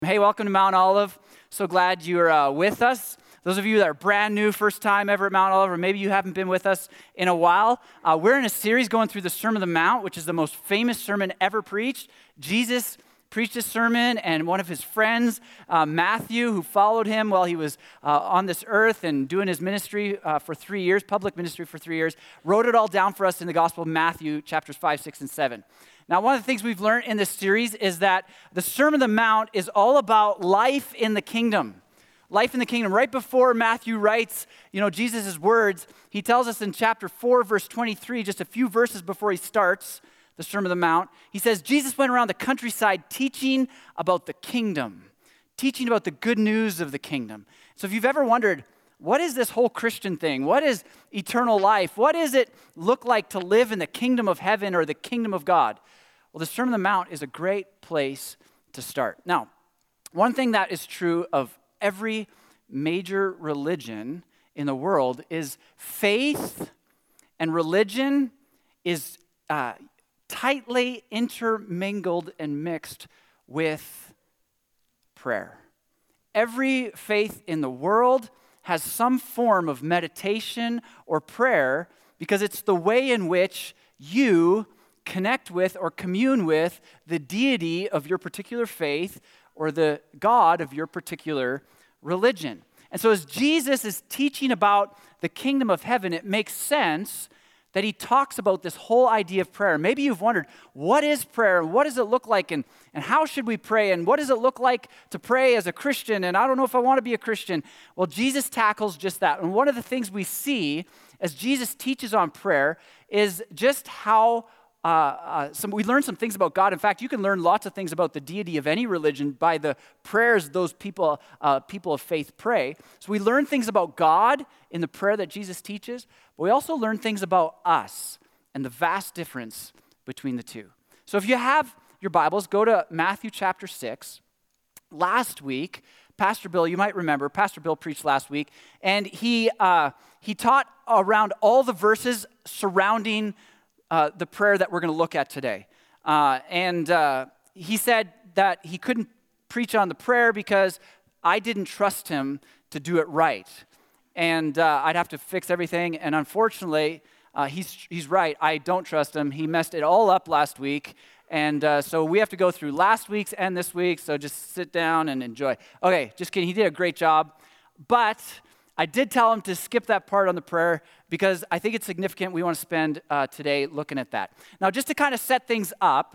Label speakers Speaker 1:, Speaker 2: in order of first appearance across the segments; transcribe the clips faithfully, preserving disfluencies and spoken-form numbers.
Speaker 1: Hey, welcome to Mount Olive. So glad you're uh, with us. Those of you that are brand new, first time ever at Mount Olive, or maybe you haven't been with us in a while, uh, we're in a series going through the Sermon on the Mount, which is the most famous sermon ever preached. Jesus preached this sermon, and one of his friends, uh, Matthew, who followed him while he was uh, on this earth and doing his ministry uh, for three years, public ministry for three years, wrote it all down for us in the Gospel of Matthew, chapters five, six, and seven. Now, one of the things we've learned in this series is that the Sermon on the Mount is all about life in the kingdom. Life in the kingdom. Right before Matthew writes, you know, Jesus' words, he tells us in chapter four, verse twenty-three, just a few verses before he starts the Sermon on the Mount, he says, Jesus went around the countryside teaching about the kingdom, teaching about the good news of the kingdom. So if you've ever wondered, what is this whole Christian thing? What is eternal life? What does it look like to live in the kingdom of heaven or the kingdom of God? Well, the Sermon on the Mount is a great place to start. Now, one thing that is true of every major religion in the world is faith and religion is uh, tightly intermingled and mixed with prayer. Every faith in the world has some form of meditation or prayer because it's the way in which you connect with or commune with the deity of your particular faith or the God of your particular religion. And so as Jesus is teaching about the kingdom of heaven, it makes sense that he talks about this whole idea of prayer. Maybe you've wondered, what is prayer? What does it look like? And, and how should we pray? And what does it look like to pray as a Christian? And I don't know if I want to be a Christian. Well, Jesus tackles just that. And one of the things we see as Jesus teaches on prayer is just how Uh, uh, some, we learn some things about God. In fact, you can learn lots of things about the deity of any religion by the prayers those people, uh, people of faith pray. So we learn things about God in the prayer that Jesus teaches, but we also learn things about us and the vast difference between the two. So if you have your Bibles, go to Matthew chapter six. Last week, Pastor Bill, you might remember, Pastor Bill preached last week, and he uh, he taught around all the verses surrounding Uh, the prayer that we're going to look at today. Uh, and uh, he said that he couldn't preach on the prayer because I didn't trust him to do it right. And uh, I'd have to fix everything. And unfortunately, uh, he's he's right. I don't trust him. He messed it all up last week. And uh, so we have to go through last week's and this week's. So just sit down and enjoy. Okay, just kidding. He did a great job. But I did tell him to skip that part on the prayer because I think it's significant. We want to spend uh, today looking at that. Now, just to kind of set things up,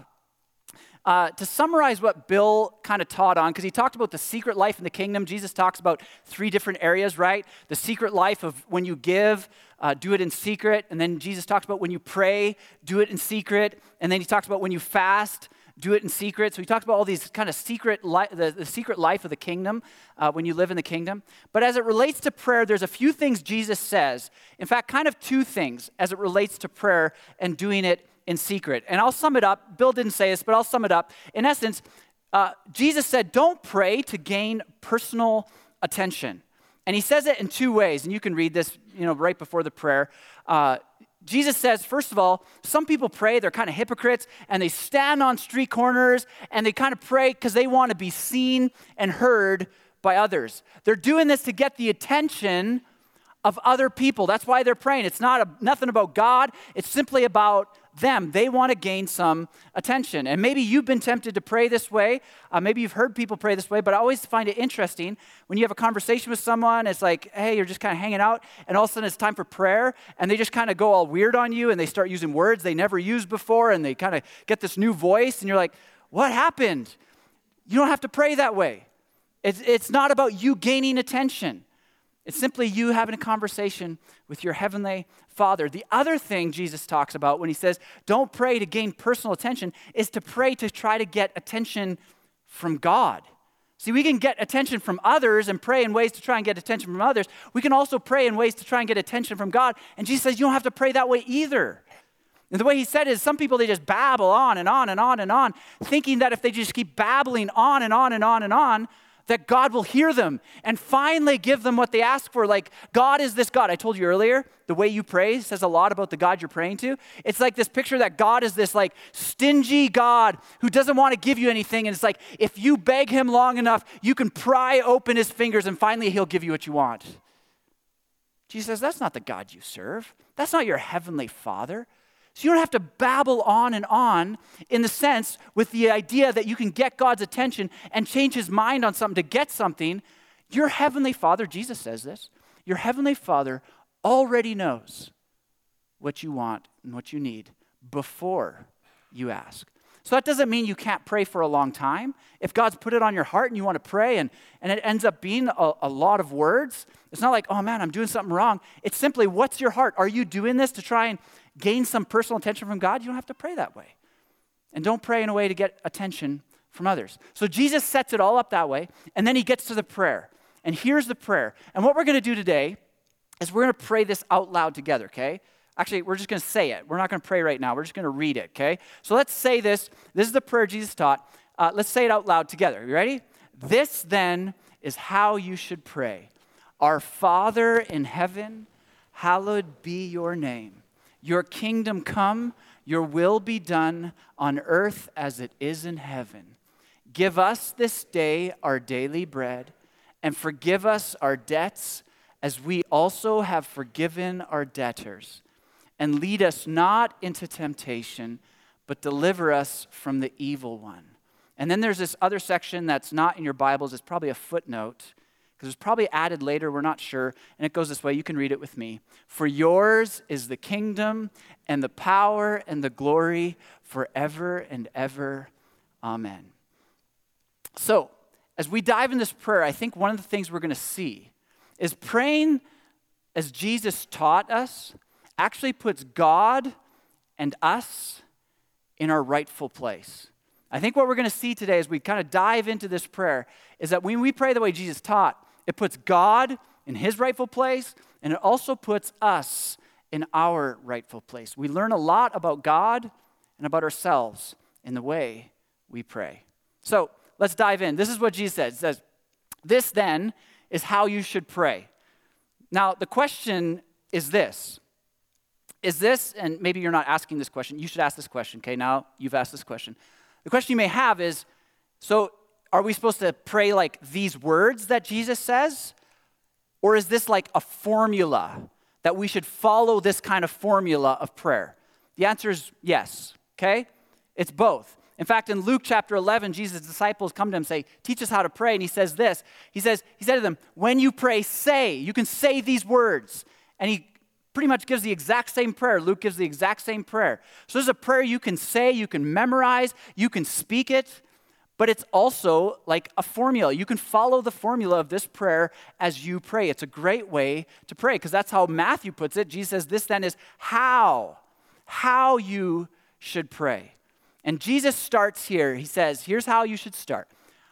Speaker 1: uh, to summarize what Bill kind of taught on, because he talked about the secret life in the kingdom. Jesus talks about three different areas, right? The secret life of when you give, uh, do it in secret. And then Jesus talks about when you pray, do it in secret. And then he talks about when you fast, do it in secret. So he talks about all these kind of secret, li- the, the secret life of the kingdom uh, when you live in the kingdom. But as it relates to prayer, there's a few things Jesus says. In fact, kind of two things as it relates to prayer and doing it in secret. And I'll sum it up. Bill didn't say this, but I'll sum it up. In essence, uh, Jesus said, don't pray to gain personal attention. And he says it in two ways. And you can read this, you know, right before the prayer. Uh, Jesus says, first of all, some people pray, they're kind of hypocrites, and they stand on street corners, and they kind of pray because they want to be seen and heard by others. They're doing this to get the attention of other people. That's why they're praying. It's not a, nothing about God. It's simply about them. They want to gain some attention. And maybe you've been tempted to pray this way. Uh, maybe you've heard people pray this way, but I always find it interesting when you have a conversation with someone, it's like, hey, you're just kind of hanging out, and all of a sudden it's time for prayer, and they just kind of go all weird on you, and they start using words they never used before, and they kind of get this new voice, and you're like, what happened? You don't have to pray that way. It's, it's not about you gaining attention. It's simply you having a conversation with your heavenly Father. The other thing Jesus talks about when he says, don't pray to gain personal attention, is to pray to try to get attention from God. See, we can get attention from others and pray in ways to try and get attention from others. We can also pray in ways to try and get attention from God. And Jesus says, you don't have to pray that way either. And the way he said it is some people, they just babble on and on and on and on, thinking that if they just keep babbling on and on and on and on, that God will hear them and finally give them what they ask for. Like, God is this God. I told you earlier, the way you pray says a lot about the God you're praying to. It's like this picture that God is this like stingy God who doesn't want to give you anything. And it's like, if you beg him long enough, you can pry open his fingers and finally he'll give you what you want. Jesus says, that's not the God you serve. That's not your heavenly Father. So you don't have to babble on and on in the sense with the idea that you can get God's attention and change his mind on something to get something. Your heavenly Father, Jesus says this, your heavenly Father already knows what you want and what you need before you ask. So that doesn't mean you can't pray for a long time. If God's put it on your heart and you want to pray and, and it ends up being a, a lot of words, it's not like, oh man, I'm doing something wrong. It's simply, what's your heart? Are you doing this to try and gain some personal attention from God? You don't have to pray that way. And don't pray in a way to get attention from others. So Jesus sets it all up that way, and then he gets to the prayer. And here's the prayer. And what we're going to do today is we're going to pray this out loud together, okay? Actually, we're just going to say it. We're not going to pray right now. We're just going to read it, okay? So let's say this. This is the prayer Jesus taught. Uh, let's say it out loud together. You ready? This, then, is how you should pray. Our Father in heaven, hallowed be your name. Your kingdom come, your will be done on earth as it is in heaven. Give us this day our daily bread, and forgive us our debts as we also have forgiven our debtors. And lead us not into temptation, but deliver us from the evil one. And then there's this other section that's not in your Bibles. It's probably a footnote, because it's probably added later, we're not sure. And it goes this way, you can read it with me. For yours is the kingdom and the power and the glory forever and ever. Amen. So, as we dive in this prayer, I think one of the things we're going to see is praying as Jesus taught us actually puts God and us in our rightful place. I think what we're going to see today as we kind of dive into this prayer is that when we pray the way Jesus taught, it puts God in his rightful place, and it also puts us in our rightful place. We learn a lot about God and about ourselves in the way we pray. So let's dive in. This is what Jesus says. He says, this then is how you should pray. Now, the question is this. Is this, and maybe you're not asking this question, you should ask this question, okay? Now you've asked this question. The question you may have is, so are we supposed to pray like these words that Jesus says? Or is this like a formula that we should follow this kind of formula of prayer? The answer is yes, okay? It's both. In fact, in Luke chapter eleven, Jesus' disciples come to him and say, teach us how to pray. And he says this, he says, he said to them, when you pray, say, you can say these words. And he pretty much gives the exact same prayer. Luke gives the exact same prayer. So there's a prayer you can say, you can memorize, you can speak it, but it's also like a formula. You can follow the formula of this prayer as you pray. It's a great way to pray because that's how Matthew puts it. Jesus says this then is how, how you should pray. And Jesus starts here. He says, here's how you should start.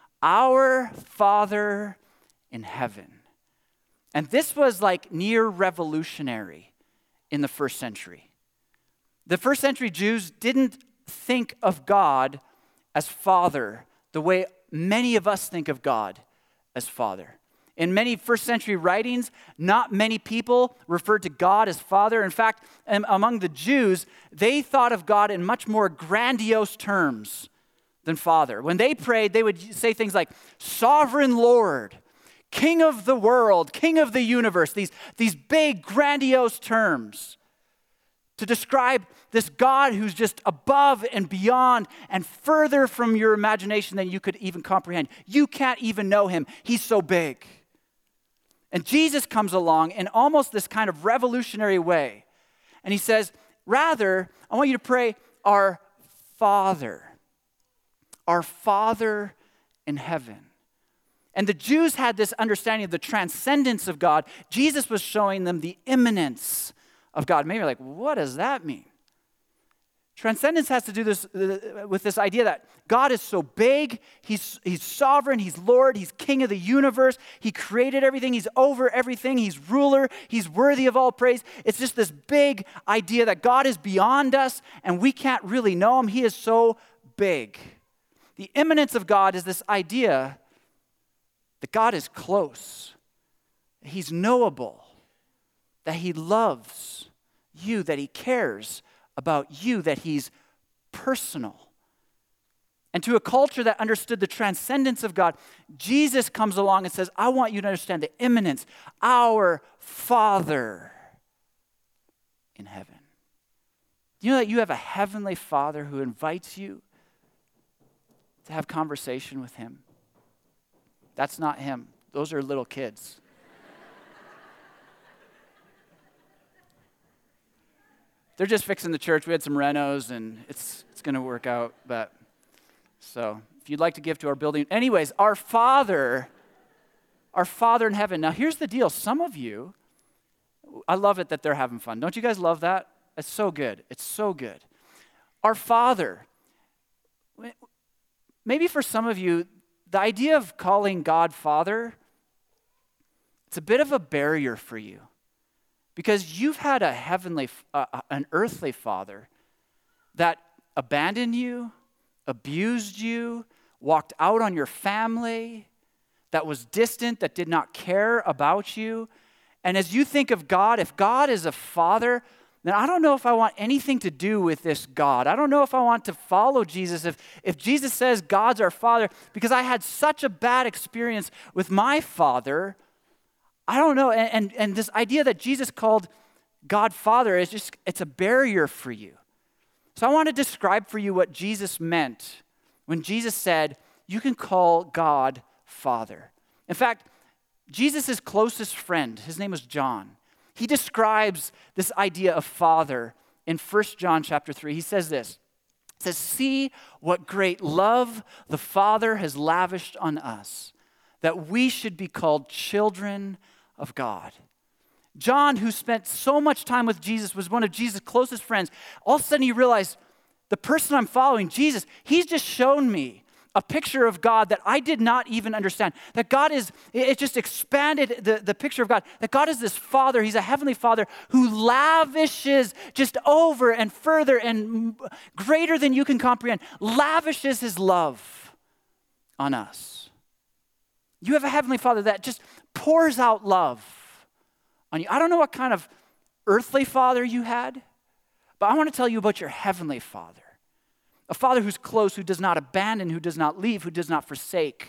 Speaker 1: Our Father in heaven. And this was like near revolutionary in the first century. The first century Jews didn't think of God as Father the way many of us think of God as Father. In many first century writings, not many people referred to God as Father. In fact, among the Jews, they thought of God in much more grandiose terms than Father. When they prayed, they would say things like, Sovereign Lord, King of the world, King of the universe, these, these big, grandiose terms to describe this God who's just above and beyond and further from your imagination than you could even comprehend. You can't even know him. He's so big. And Jesus comes along in almost this kind of revolutionary way. And he says, rather, I want you to pray, our Father, our Father in heaven. And the Jews had this understanding of the transcendence of God. Jesus was showing them the immanence of God. Maybe you're like, what does that mean? Transcendence has to do this uh, with this idea that God is so big, he's, he's sovereign, he's Lord, he's King of the universe, he created everything, he's over everything, he's ruler, he's worthy of all praise. It's just this big idea that God is beyond us and we can't really know him. He is so big. The immanence of God is this idea that God is close, that he's knowable, that he loves you, that he cares about you, that he's personal. And to a culture that understood the transcendence of God, Jesus comes along and says, I want you to understand the immanence, our Father in heaven. You know that you have a heavenly Father who invites you to have conversation with him? That's not him. Those are little kids. They're just fixing the church. We had some renos, and it's it's going to work out. But so if you'd like to give to our building. Anyways, our Father, our Father in heaven. Now, here's the deal. Some of you, I love it that they're having fun. Don't you guys love that? It's so good. It's so good. Our Father. Maybe for some of you, the idea of calling God Father, it's a bit of a barrier for you. Because you've had a heavenly, uh, an earthly father that abandoned you, abused you, walked out on your family, that was distant, that did not care about you. And as you think of God, if God is a father, then I don't know if I want anything to do with this God. I don't know if I want to follow Jesus. If, if Jesus says God's our Father, because I had such a bad experience with my father, I don't know, and, and, and this idea that Jesus called God Father is just, it's a barrier for you. So I want to describe for you what Jesus meant when Jesus said, you can call God Father. In fact, Jesus' closest friend, his name was John. He describes this idea of Father in First John chapter three. He says this, it says, see what great love the Father has lavished on us, that we should be called children of God. John, who spent so much time with Jesus, was one of Jesus' closest friends. All of a sudden he realized, the person I'm following, Jesus, he's just shown me a picture of God that I did not even understand. That God is, it just expanded the, the picture of God. That God is this Father, he's a heavenly Father who lavishes just over and further and greater than you can comprehend, lavishes his love on us. You have a heavenly Father that just pours out love on you. I don't know what kind of earthly father you had, but I want to tell you about your heavenly Father. A Father who's close, who does not abandon, who does not leave, who does not forsake.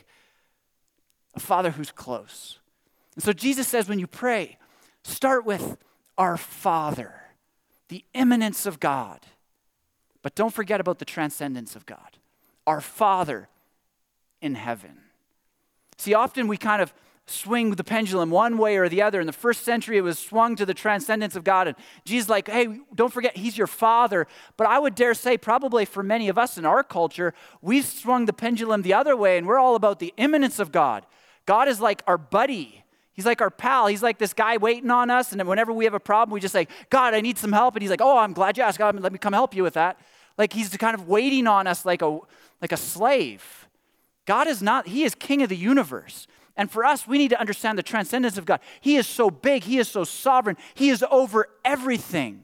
Speaker 1: A Father who's close. And so Jesus says when you pray, start with our Father, the immanence of God. But don't forget about the transcendence of God. Our Father in heaven. See, often we kind of swing the pendulum one way or the other. In the first century, it was swung to the transcendence of God. And Jesus is like, hey, don't forget, he's your Father. But I would dare say probably for many of us in our culture, we've swung the pendulum the other way, and we're all about the immanence of God. God is like our buddy. He's like our pal. He's like this guy waiting on us. And then whenever we have a problem, we just say, God, I need some help. And he's like, oh, I'm glad you asked. God, let me come help you with that. Like he's kind of waiting on us like a, like a slave. God is not, he is king of the universe. And for us, we need to understand the transcendence of God. He is so big. He is so sovereign. He is over everything.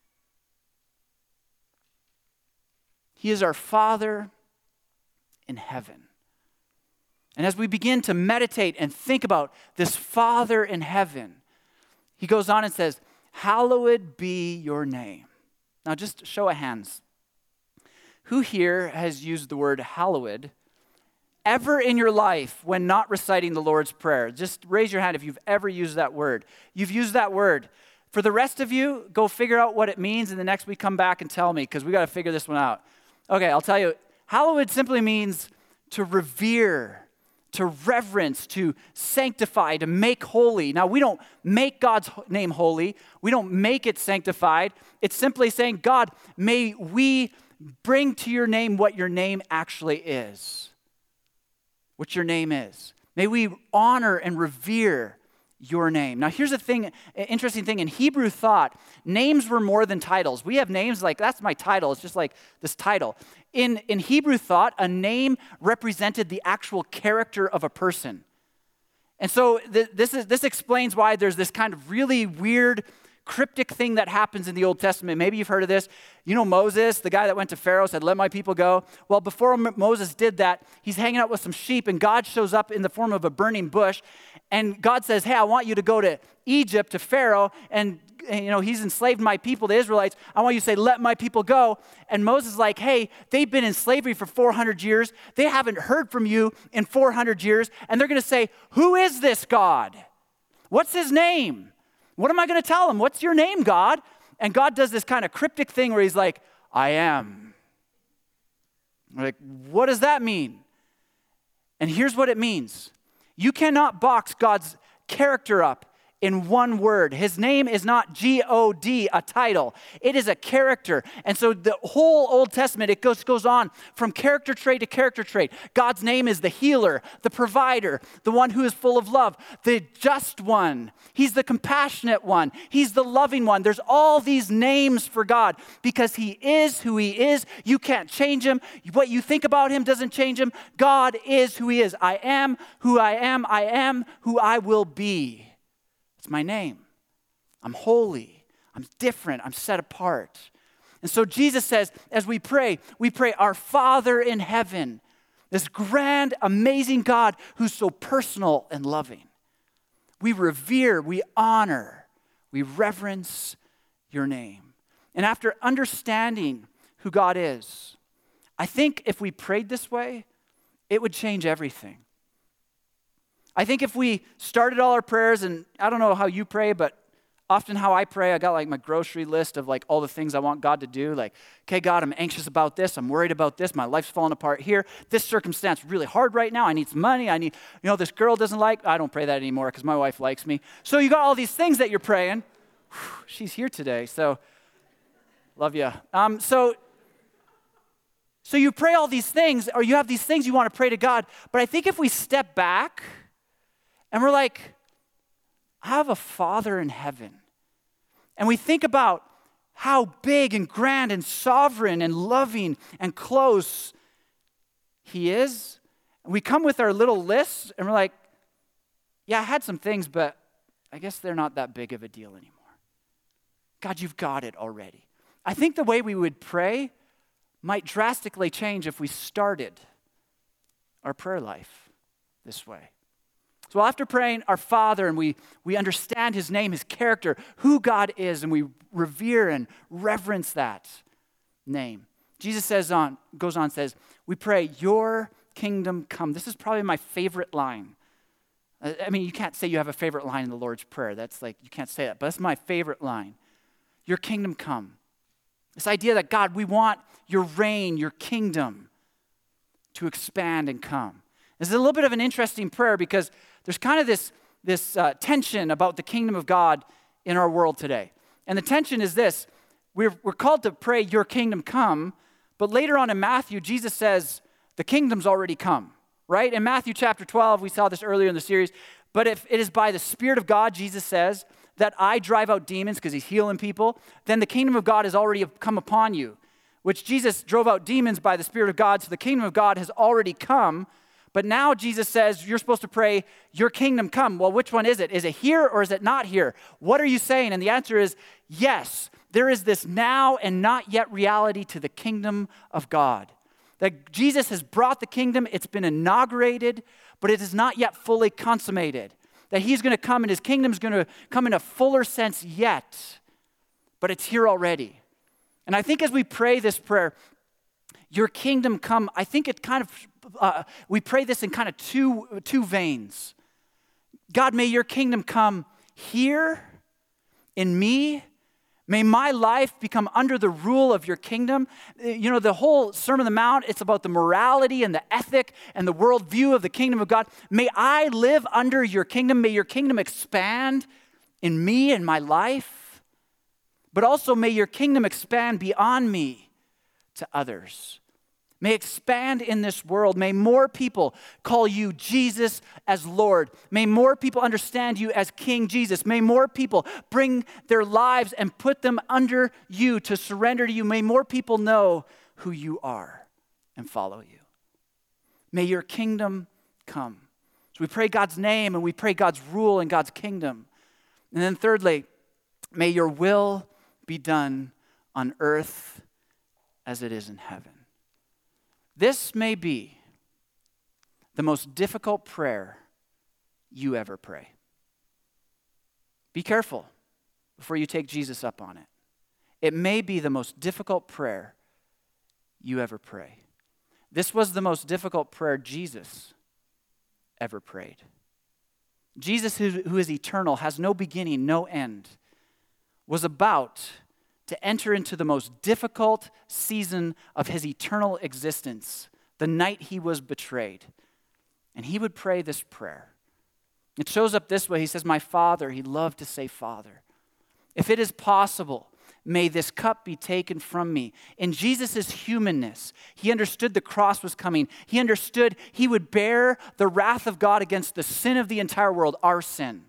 Speaker 1: He is our Father in heaven. And as we begin to meditate and think about this Father in heaven, he goes on and says, hallowed be your name. Now just show of hands. Who here has used the word hallowed ever in your life when not reciting the Lord's Prayer? Just raise your hand if you've ever used that word. You've used that word. For the rest of you, go figure out what it means, and the next week come back and tell me, because we got to figure this one out. Okay, I'll tell you. Hallowed simply means to revere, to reverence, to sanctify, to make holy. Now, we don't make God's name holy. We don't make it sanctified. It's simply saying, God, may we bring to your name what your name actually is. What your name is. May we honor and revere your name. Now here's a thing, an interesting thing. In Hebrew thought, names were more than titles. We have names like, that's my title. It's just like this title. In, in Hebrew thought, a name represented the actual character of a person. And so th- this is this explains why there's this kind of really weird cryptic thing that happens in the Old Testament. Maybe you've heard of this. You know Moses, the guy that went to Pharaoh, said, let my people go. Well, before M- Moses did that, he's hanging out with some sheep, and God shows up in the form of a burning bush. And God says, hey, I want you to go to Egypt, to Pharaoh, and you know, he's enslaved my people, the Israelites. I want you to say, let my people go. And Moses is like, hey, they've been in slavery for four hundred years. They haven't heard from you in four hundred years. And they're going to say, who is this God? What's his name? What am I going to tell them? What's your name, God? And God does this kind of cryptic thing where he's like, I am. We're like, what does that mean? And here's what it means. You cannot box God's character up in one word. His name is not G O D, a title. It is a character. And so the whole Old Testament, it goes, goes on from character trait to character trait. God's name is the healer, the provider, the one who is full of love, the just one. He's the compassionate one. He's the loving one. There's all these names for God because he is who he is. You can't change him. What you think about him doesn't change him. God is who he is. I am who I am. I am who I will be. It's my name. I'm holy. I'm different. I'm set apart. And so Jesus says, as we pray, we pray, our Father in heaven, this grand, amazing God who's so personal and loving. We revere, we honor, we reverence your name. And after understanding who God is, I think if we prayed this way, it would change everything. I think if we started all our prayers, and I don't know how you pray, but often how I pray, I got like my grocery list of like all the things I want God to do. Like, okay, God, I'm anxious about this. I'm worried about this. My life's falling apart here. This circumstance is really hard right now. I need some money. I need, you know, this girl doesn't like, I don't pray that anymore because my wife likes me. So you got all these things that you're praying. Whew, she's here today, so love you. Um, so, so you pray all these things, or you have these things you want to pray to God. But I think if we step back, and we're like, I have a Father in heaven. And we think about how big and grand and sovereign and loving and close he is. And we come with our little lists and we're like, yeah, I had some things, but I guess they're not that big of a deal anymore. God, you've got it already. I think the way we would pray might drastically change if we started our prayer life this way. So after praying our Father and we, we understand his name, his character, who God is, and we revere and reverence that name, Jesus says on, goes on and says, we pray, your kingdom come. This is probably my favorite line. I mean, you can't say you have a favorite line in the Lord's Prayer. That's like, you can't say that, but that's my favorite line. Your kingdom come. This idea that God, we want your reign, your kingdom to expand and come. This is a little bit of an interesting prayer because there's kind of this, this uh, tension about the kingdom of God in our world today. And the tension is this. We're, we're called to pray, your kingdom come, but later on in Matthew, Jesus says, the kingdom's already come, right? In Matthew chapter twelve, we saw this earlier in the series, but if it is by the Spirit of God, Jesus says, that I drive out demons because he's healing people, then the kingdom of God has already come upon you, which Jesus drove out demons by the Spirit of God, so the kingdom of God has already come. But now Jesus says you're supposed to pray, your kingdom come. Well, which one is it? Is it here or is it not here? What are you saying? And the answer is yes. There is this now and not yet reality to the kingdom of God. That Jesus has brought the kingdom, it's been inaugurated, but it is not yet fully consummated. That he's going to come and his kingdom is going to come in a fuller sense yet, but it's here already. And I think as we pray this prayer, your kingdom come, I think it kind of, uh, we pray this in kind of two, two veins. God, may your kingdom come here in me. May my life become under the rule of your kingdom. You know, the whole Sermon on the Mount, it's about the morality and the ethic and the worldview of the kingdom of God. May I live under your kingdom. May your kingdom expand in me and my life. But also may your kingdom expand beyond me to others. May expand in this world. May more people call you Jesus as Lord. May more people understand you as King Jesus. May more people bring their lives and put them under you to surrender to you. May more people know who you are and follow you. May your kingdom come. So we pray God's name and we pray God's rule and God's kingdom. And then thirdly, May your will be done on earth as it is in heaven. This may be the most difficult prayer you ever pray. Be careful before you take Jesus up on it. It may be the most difficult prayer you ever pray. This was the most difficult prayer Jesus ever prayed. Jesus, who, who is eternal, has no beginning, no end, was about to enter into the most difficult season of his eternal existence, the night he was betrayed. And he would pray this prayer. It shows up this way. He says, my Father, he loved to say Father. If it is possible, may this cup be taken from me. In Jesus' humanness, he understood the cross was coming. He understood he would bear the wrath of God against the sin of the entire world, our sin.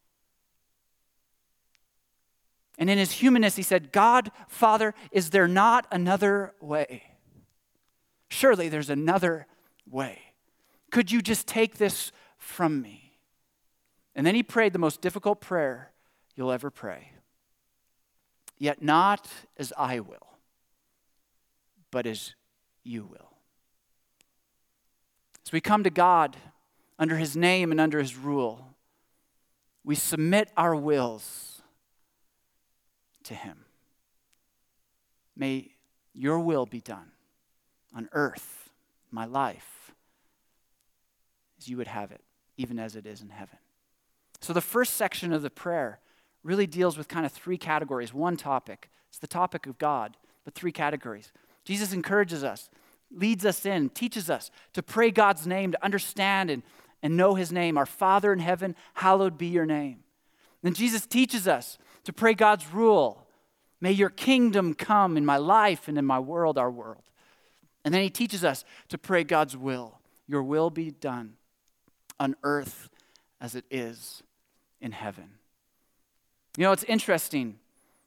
Speaker 1: And in his humanness, he said, God, Father, is there not another way? Surely there's another way. Could you just take this from me? And then he prayed the most difficult prayer you'll ever pray. Yet not as I will, but as you will. As we come to God under his name and under his rule, we submit our wills to him. May your will be done on earth, my life, as you would have it, even as it is in heaven. So the first section of the prayer really deals with kind of three categories. One topic, it's the topic of God, but three categories. Jesus encourages us, leads us in, teaches us to pray God's name, to understand and, and know his name. Our Father in heaven, hallowed be your name. Then Jesus teaches us to pray God's rule. May your kingdom come in my life and in my world, our world. And then he teaches us to pray God's will. Your will be done on earth as it is in heaven. You know, it's interesting.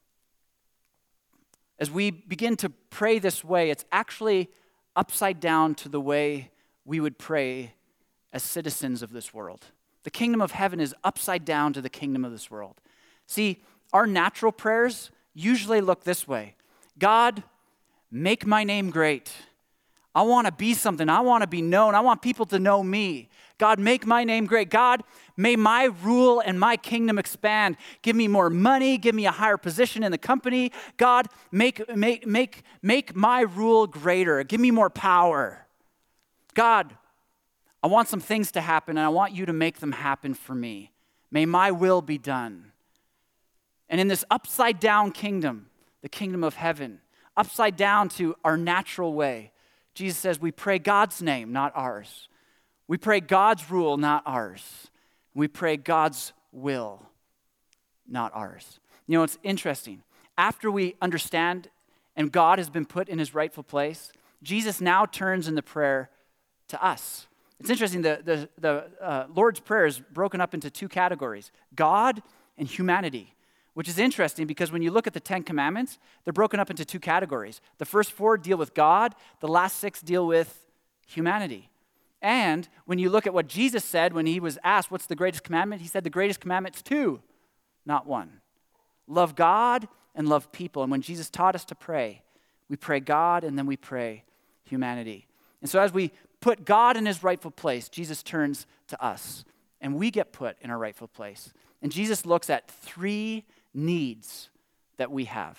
Speaker 1: As we begin to pray this way, it's actually upside down to the way we would pray as citizens of this world. The kingdom of heaven is upside down to the kingdom of this world. See, our natural prayers usually look this way. God, make my name great. I want to be something. I want to be known. I want people to know me. God, make my name great. God, may my rule and my kingdom expand. Give me more money. Give me a higher position in the company. God, make, make, make, make my rule greater. Give me more power. God, I want some things to happen, and I want you to make them happen for me. May my will be done. And in this upside down kingdom, the kingdom of heaven, upside down to our natural way, Jesus says we pray God's name, not ours. We pray God's rule, not ours. We pray God's will, not ours. You know, it's interesting. After we understand and God has been put in his rightful place, Jesus now turns in the prayer to us. It's interesting, the, the, the uh, Lord's Prayer is broken up into two categories, God and humanity, which is interesting because when you look at the Ten Commandments, they're broken up into two categories. The first four deal with God, the last six deal with humanity. And when you look at what Jesus said when he was asked, what's the greatest commandment? He said the greatest commandment's two, not one. Love God and love people. And when Jesus taught us to pray, we pray God and then we pray humanity. And so as we put God in his rightful place, Jesus turns to us and we get put in our rightful place. And Jesus looks at three needs that we have.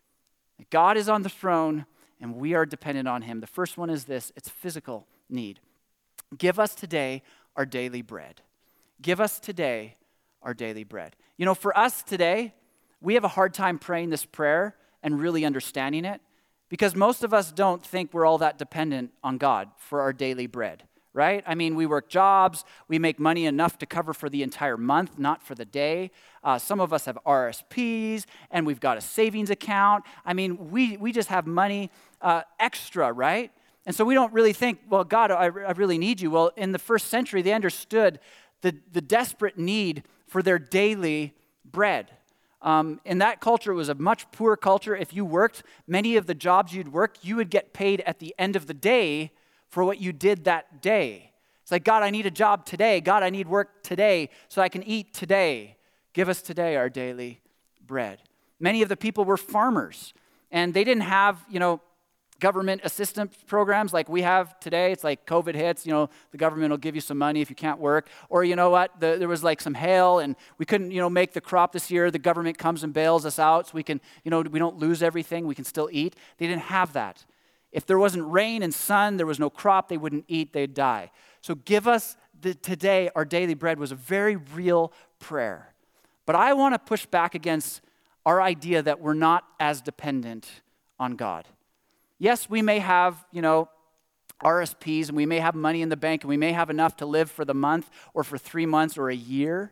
Speaker 1: God is on the throne and we are dependent on him. The first one is this, it's physical need. Give us today our daily bread. Give us today our daily bread. You know, for us today, we have a hard time praying this prayer and really understanding it because most of us don't think we're all that dependent on God for our daily bread, right? I mean, we work jobs, we make money enough to cover for the entire month, not for the day. Uh, some of us have R S Ps, and we've got a savings account. I mean, we, we just have money uh, extra, right? And so we don't really think, well, God, I, I really need you. Well, in the first century, they understood the, the desperate need for their daily bread. Um, in that culture, it was a much poorer culture. If you worked, many of the jobs you'd work, you would get paid at the end of the day for what you did that day. It's like, God, I need a job today. God, I need work today so I can eat today. Give us today our daily bread. Many of the people were farmers, and they didn't have, you know, government assistance programs like we have today. It's like COVID hits, you know, the government will give you some money if you can't work. Or you know what, the, there was like some hail and we couldn't, you know, make the crop this year. The government comes and bails us out so we can, you know, we don't lose everything. We can still eat. They didn't have that. If there wasn't rain and sun, there was no crop, they wouldn't eat, they'd die. So give us the, today our daily bread was a very real prayer. But I want to push back against our idea that we're not as dependent on God. Yes, we may have, you know, R S Ps and we may have money in the bank and we may have enough to live for the month or for three months or a year.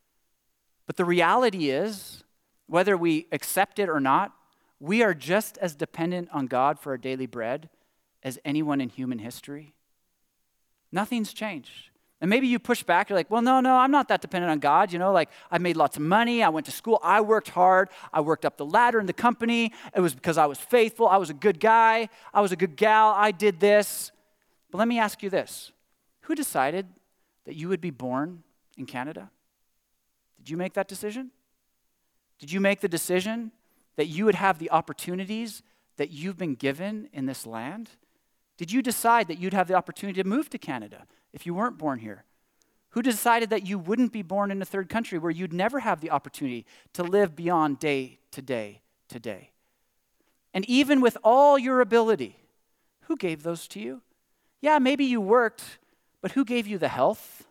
Speaker 1: But the reality is, whether we accept it or not, we are just as dependent on God for our daily bread as anyone in human history. Nothing's changed. And maybe you push back, you're like, well, no, no, I'm not that dependent on God. You know, like I made lots of money, I went to school, I worked hard, I worked up the ladder in the company. It was because I was faithful, I was a good guy, I was a good gal, I did this. But let me ask you this. Who decided that you would be born in Canada? Did you make that decision? Did you make the decision that you would have the opportunities that you've been given in this land? Did you decide that you'd have the opportunity to move to Canada if you weren't born here? Who decided that you wouldn't be born in a third country where you'd never have the opportunity to live beyond day to day to day? And even with all your ability, who gave those to you? Yeah, maybe you worked, but who gave you the health?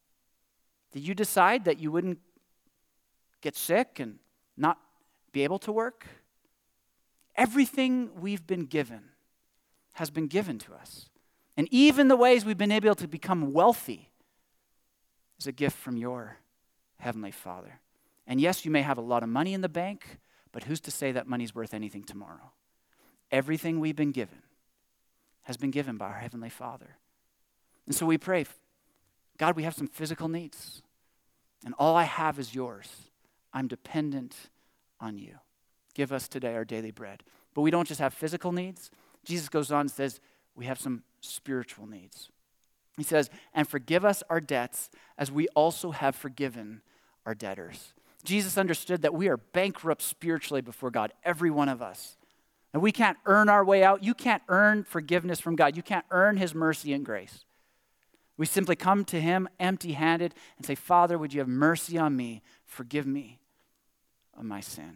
Speaker 1: Did you decide that you wouldn't get sick and not be able to work? Everything we've been given has been given to us. And even the ways we've been able to become wealthy is a gift from your Heavenly Father. And yes, you may have a lot of money in the bank, but who's to say that money's worth anything tomorrow? Everything we've been given has been given by our Heavenly Father. And so we pray, God, we have some physical needs, and all I have is yours. I'm dependent on you. Give us today our daily bread. But we don't just have physical needs. Jesus goes on and says, we have some spiritual needs. He says, and forgive us our debts as we also have forgiven our debtors. Jesus understood that we are bankrupt spiritually before God, every one of us. And we can't earn our way out. You can't earn forgiveness from God. You can't earn his mercy and grace. We simply come to him empty-handed and say, Father, would you have mercy on me? Forgive me of my sin.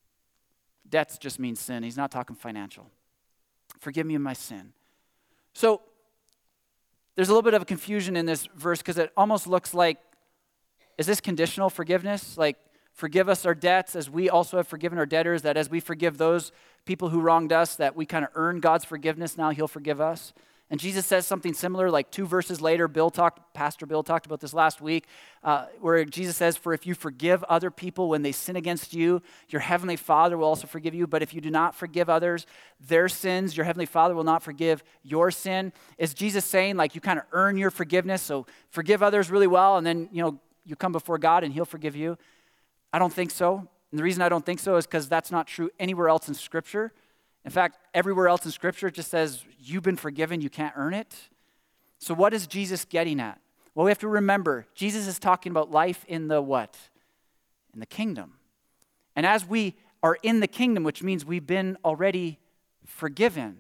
Speaker 1: Debts just means sin. He's not talking financial. Forgive me of my sin. So there's a little bit of a confusion in this verse because it almost looks like, is this conditional forgiveness? Like, forgive us our debts as we also have forgiven our debtors, that as we forgive those people who wronged us, that we kind of earn God's forgiveness, now he'll forgive us. And Jesus says something similar, like two verses later. Bill talked, Pastor Bill talked about this last week, uh, where Jesus says, for if you forgive other people when they sin against you, your heavenly Father will also forgive you. But if you do not forgive others their sins, your heavenly Father will not forgive your sin. Is Jesus saying, like, you kind of earn your forgiveness, so forgive others really well, and then, you know, you come before God and he'll forgive you? I don't think so. And the reason I don't think so is because that's not true anywhere else in Scripture. In fact, everywhere else in Scripture, it just says, you've been forgiven, you can't earn it. So what is Jesus getting at? Well, we have to remember, Jesus is talking about life in the what? In the kingdom. And as we are in the kingdom, which means we've been already forgiven,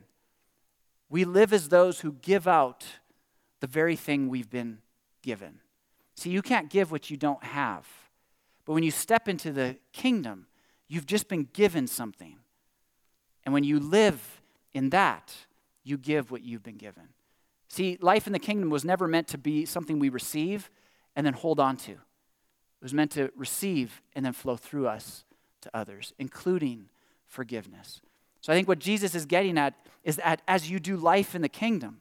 Speaker 1: we live as those who give out the very thing we've been given. See, you can't give what you don't have. But when you step into the kingdom, you've just been given something. And when you live in that, you give what you've been given. See, life in the kingdom was never meant to be something we receive and then hold on to. It was meant to receive and then flow through us to others, including forgiveness. So I think what Jesus is getting at is that as you do life in the kingdom,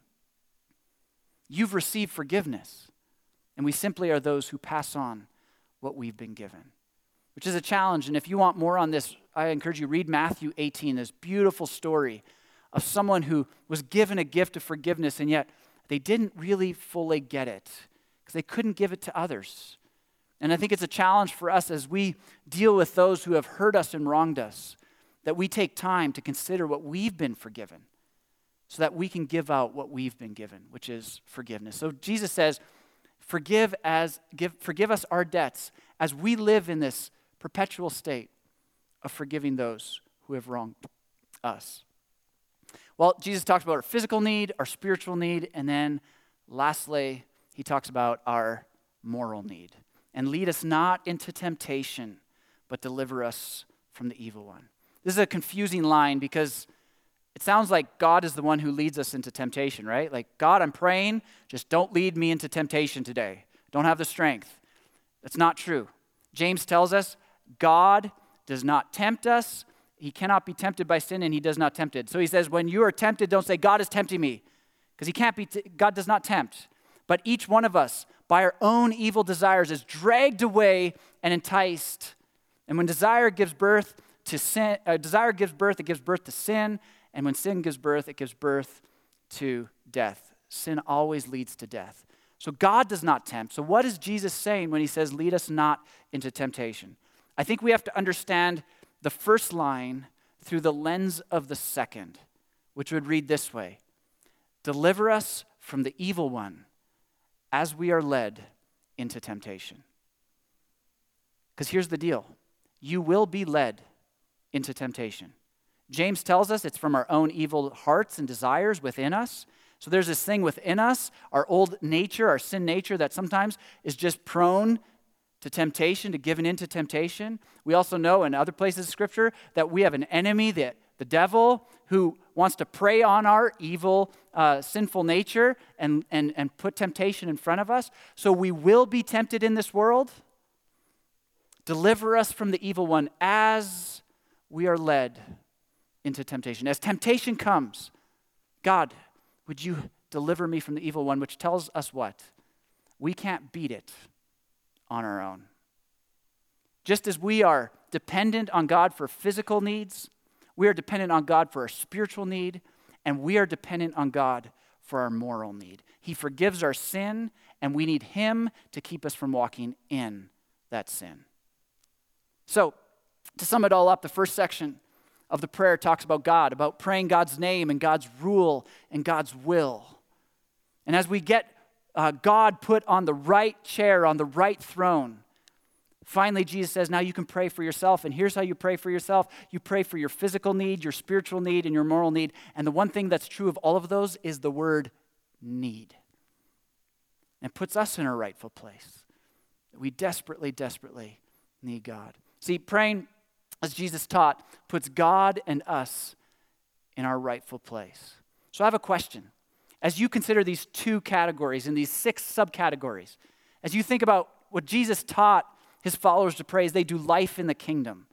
Speaker 1: you've received forgiveness. And we simply are those who pass on what we've been given, which is a challenge. And if you want more on this, I encourage you to read Matthew eighteen, this beautiful story of someone who was given a gift of forgiveness, and yet they didn't really fully get it because they couldn't give it to others. And I think it's a challenge for us as we deal with those who have hurt us and wronged us, that we take time to consider what we've been forgiven so that we can give out what we've been given, which is forgiveness. So Jesus says, forgive as give forgive us our debts as we live in this perpetual state of forgiving those who have wronged us. Well, Jesus talks about our physical need, our spiritual need, and then lastly, he talks about our moral need. And lead us not into temptation, but deliver us from the evil one. This is a confusing line because it sounds like God is the one who leads us into temptation, right? Like, God, I'm praying, just don't lead me into temptation today. Don't have the strength. That's not true. James tells us God does not tempt us. He cannot be tempted by sin, and he does not tempt it. So he says, when you are tempted, don't say, God is tempting me, because he can't be. T- God does not tempt. But each one of us, by our own evil desires, is dragged away and enticed. And when desire gives birth to sin, uh, desire gives birth, it gives birth to sin. And when sin gives birth, it gives birth to death. Sin always leads to death. So God does not tempt. So what is Jesus saying when he says, lead us not into temptation? I think we have to understand the first line through the lens of the second, which would read this way: deliver us from the evil one as we are led into temptation. Because here's the deal. You will be led into temptation. James tells us it's from our own evil hearts and desires within us. So there's this thing within us, our old nature, our sin nature, that sometimes is just prone to temptation, to giving into temptation. We also know in other places of Scripture that we have an enemy, the, the devil, who wants to prey on our evil, uh, sinful nature and, and, and put temptation in front of us. So we will be tempted in this world. Deliver us from the evil one as we are led into temptation. As temptation comes, God, would you deliver me from the evil one, which tells us what? We can't beat it on our own. Just as we are dependent on God for physical needs, we are dependent on God for our spiritual need, and we are dependent on God for our moral need. He forgives our sin, and we need him to keep us from walking in that sin. So, to sum it all up, the first section of the prayer talks about God, about praying God's name and God's rule and God's will. And as we get uh, God put on the right chair, on the right throne, finally Jesus says, now you can pray for yourself. And here's how you pray for yourself. You pray for your physical need, your spiritual need, and your moral need. And the one thing that's true of all of those is the word need. And puts us in our rightful place. We desperately, desperately need God. See, praying, as Jesus taught, puts God and us in our rightful place. So I have a question. As you consider these two categories and these six subcategories, as you think about what Jesus taught his followers to pray as they do life in the kingdom,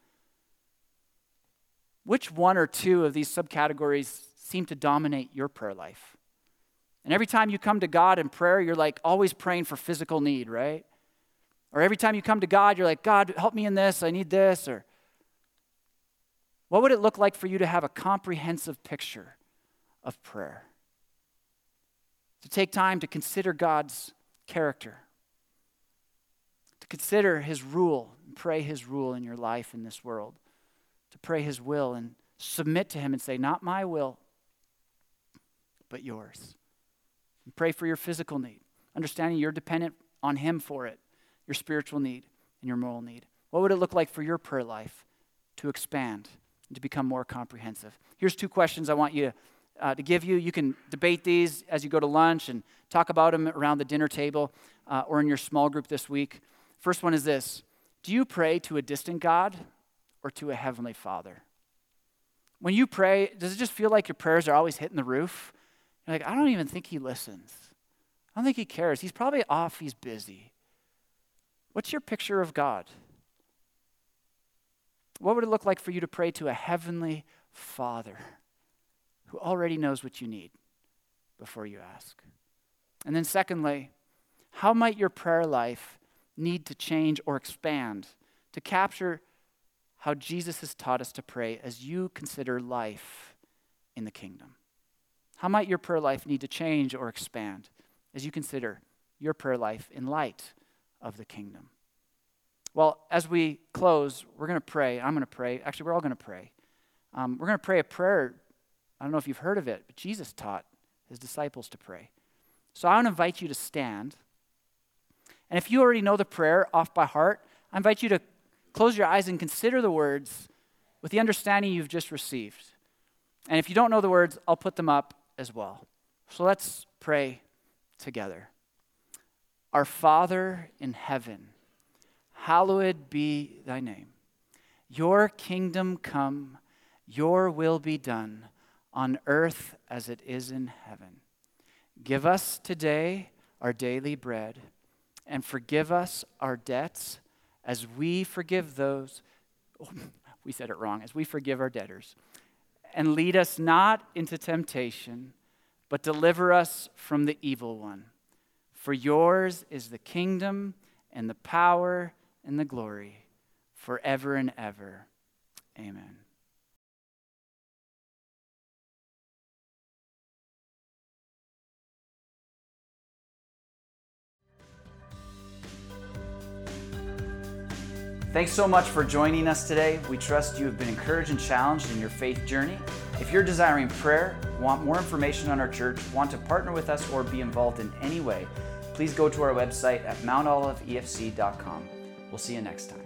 Speaker 1: which one or two of these subcategories seem to dominate your prayer life? And every time you come to God in prayer, you're like always praying for physical need, right? Or every time you come to God, you're like, God, help me in this, I need this. Or what would it look like for you to have a comprehensive picture of prayer? To take time to consider God's character, to consider his rule, and pray his rule in your life in this world, to pray his will and submit to him and say, not my will, but yours. And pray for your physical need, understanding you're dependent on him for it, your spiritual need and your moral need. What would it look like for your prayer life to expand and to become more comprehensive? Here's two questions I want you to Uh, to give you. You can debate these as you go to lunch and talk about them around the dinner table uh, or in your small group this week. First one is this: do you pray to a distant God or to a heavenly Father? When you pray, does it just feel like your prayers are always hitting the roof? You're like, I don't even think he listens. I don't think he cares. He's probably off. He's busy. What's your picture of God? What would it look like for you to pray to a heavenly Father who already knows what you need before you ask? And then secondly, how might your prayer life need to change or expand to capture how Jesus has taught us to pray as you consider life in the kingdom? How might your prayer life need to change or expand as you consider your prayer life in light of the kingdom? Well, as we close, we're going to pray. I'm going to pray. Actually, we're all going to pray. Um, we're going to pray a prayer. I don't know if you've heard of it, but Jesus taught his disciples to pray. So I want to invite you to stand. And if you already know the prayer off by heart, I invite you to close your eyes and consider the words with the understanding you've just received. And if you don't know the words, I'll put them up as well. So let's pray together. Our Father in heaven, hallowed be thy name. Your kingdom come, your will be done on earth as it is in heaven. Give us today our daily bread, and forgive us our debts as we forgive those, oh, we said it wrong, as we forgive our debtors. And lead us not into temptation, but deliver us from the evil one. For yours is the kingdom and the power and the glory forever and ever. Amen. Thanks so much for joining us today. We trust you have been encouraged and challenged in your faith journey. If you're desiring prayer, want more information on our church, want to partner with us, or be involved in any way, please go to our website at mount olive e f c dot com. We'll see you next time.